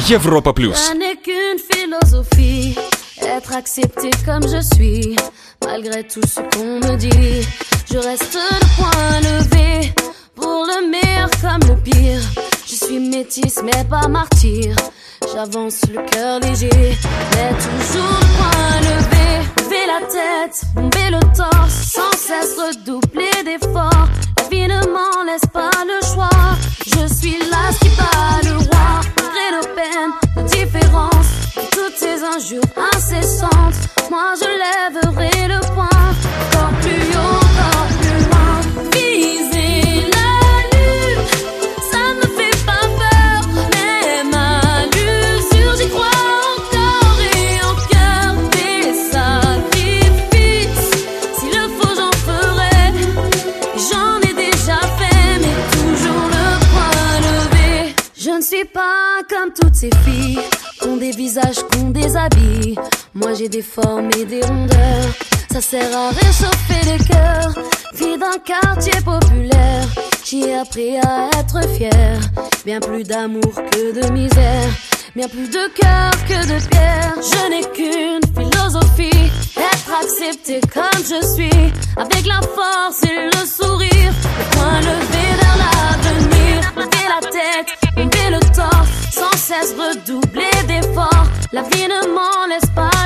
Европа плюс. Ça n'est qu'une philosophie, être accepté comme je suis, malgré tout ce qu'on me dit. Je reste le point levé, pour le meilleur comme le pire. Je suis métisse mais pas martyr, j'avance le cœur léger, mais toujours le point levé. Lever la tête, bomber le torse, sans cesse redoubler d'efforts. La vie ne m'en laisse pas le choix, je suis là qui bat le roi. Malgré nos peines, nos différences, et toutes ces injures incessantes, moi je lèverai le poing, encore plus haut, encore plus loin. Viser la lune, ça me fait pas peur, même à l'usure, j'y crois encore et en cœur. Des sacrifices, s'il le faut j'en ferai, j'en ai déjà fait, mais toujours le point levé. Je ne suis pas comme toutes ces filles, qu'ont des visages, qu'ont des habits. Moi j'ai des formes et des rondeurs, ça sert à réchauffer le cœur. Fille d'un quartier populaire, j'ai appris à être fière. Bien plus d'amour que de misère, bien plus de cœur que de pierre. Je n'ai qu'une philosophie, être accepté comme je suis, avec la force et le sourire, le poing levé vers l'avenir. Lever la tête, bomber le torse, sans cesse redoubler d'efforts. La vie ne m'en laisse pas